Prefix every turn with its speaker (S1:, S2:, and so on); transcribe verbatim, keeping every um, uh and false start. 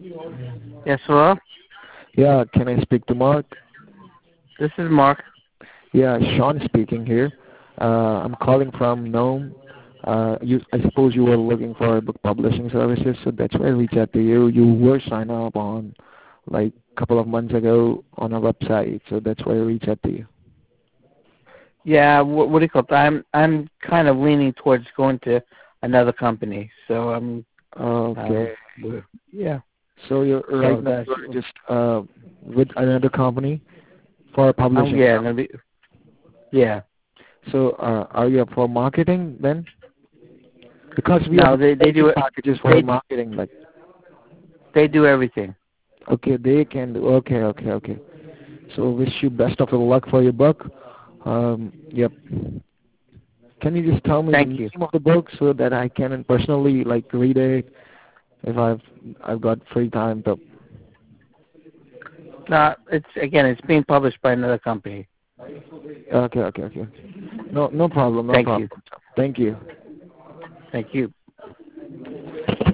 S1: Yes, hello?
S2: Yeah, can I speak to Mark?
S1: This is Mark.
S2: Yeah, Sean speaking here. Uh, I'm calling from Nome. Uh, you, I suppose you were looking for book publishing services, so that's why I reached out to you. You were signed up on like a couple of months ago on our website, so that's why I reached out to you.
S1: Yeah, what, what do you call it? I'm I'm kind of leaning towards going to another company, so I'm um
S2: Okay.
S1: w- yeah.
S2: So you're right
S1: So
S2: now
S1: that's
S2: you're just uh, with another company for
S1: um
S2: publishing.
S1: yeah, gonna be, yeah.
S2: So uh, are you up for marketing then? Because we have
S1: No, they they
S2: training
S1: do it.
S2: packages for
S1: They
S2: marketing, like
S1: they do everything.
S2: okay, they can do. Okay, okay, okay. So wish you best of the luck for your book. Um, yep. Can you just tell me the
S1: Thank you.
S2: name of the book so that I can personally like read it if I've I've got free time to?
S1: No, it's again, it's being published by another company.
S2: Okay, okay, okay. No, no problem, no
S1: Thank
S2: problem.
S1: you.
S2: Thank you.
S1: Thank you.